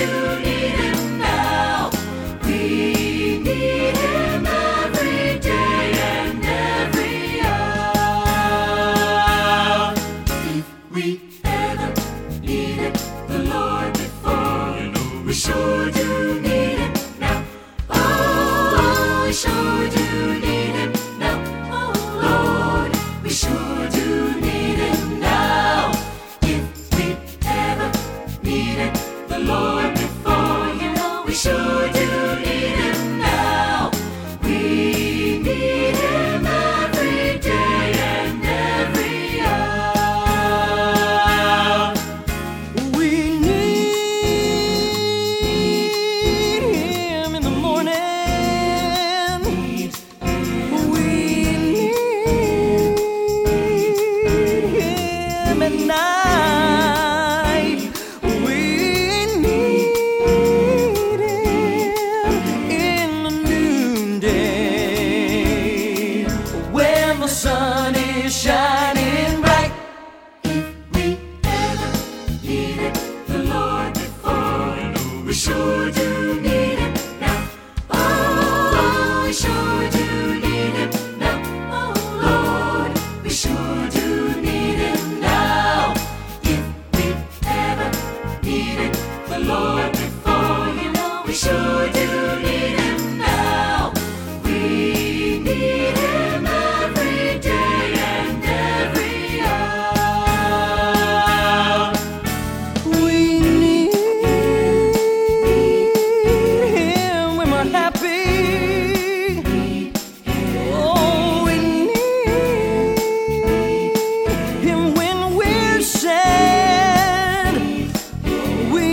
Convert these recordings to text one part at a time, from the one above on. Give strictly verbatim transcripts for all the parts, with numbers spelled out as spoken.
do need Him now. We need Him every day and every hour. If we ever needed the Lord before, you know we sure do need Him now. Oh, we sure do need Him now. Oh, Lord, we sure do need Him now. If we ever needed the Lord before, you know we sure do need Him now. We need Him every day and every hour. We need Him in the morning. We need Him at night. We need Him in the noonday when the sun is shining bright. If we ever needed the Lord before, you know we sure do need Him now. Oh, we sure do need Him now. Oh, Lord, we sure do need Him now. If we ever needed the Lord before, you know we sure do need Him now. We need Him every day and every hour. We need Him when we're happy. Oh, we need Him when we're sad. We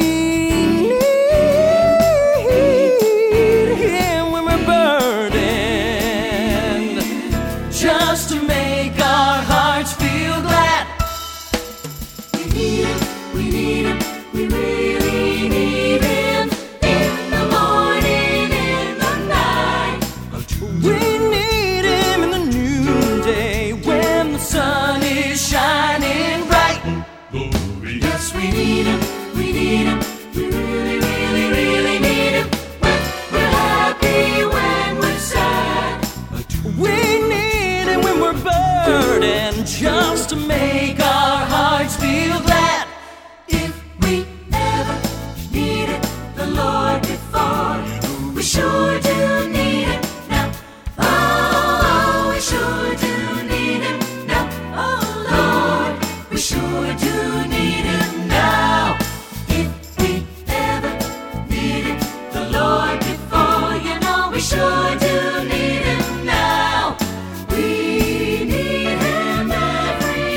need Him when we're burdened, just to make our hearts feel glad. We need Him, we need Him, we really need Him in the morning, in the night. We need Him in the noonday when the sun is shining bright. Yes, we need Him, we need Him, we really, really, really need Him when we're happy, when we're sad. We need Him when we're burdened, just to make our hearts feel glad. If we ever needed the Lord before, we sure do need Him now. Oh, we sure do need Him now. Oh, Lord, we sure do need Him now. If we ever needed the Lord before, you know we sure do need Him now. We need Him every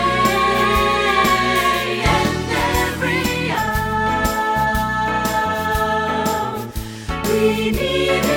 day and every hour. We need Him.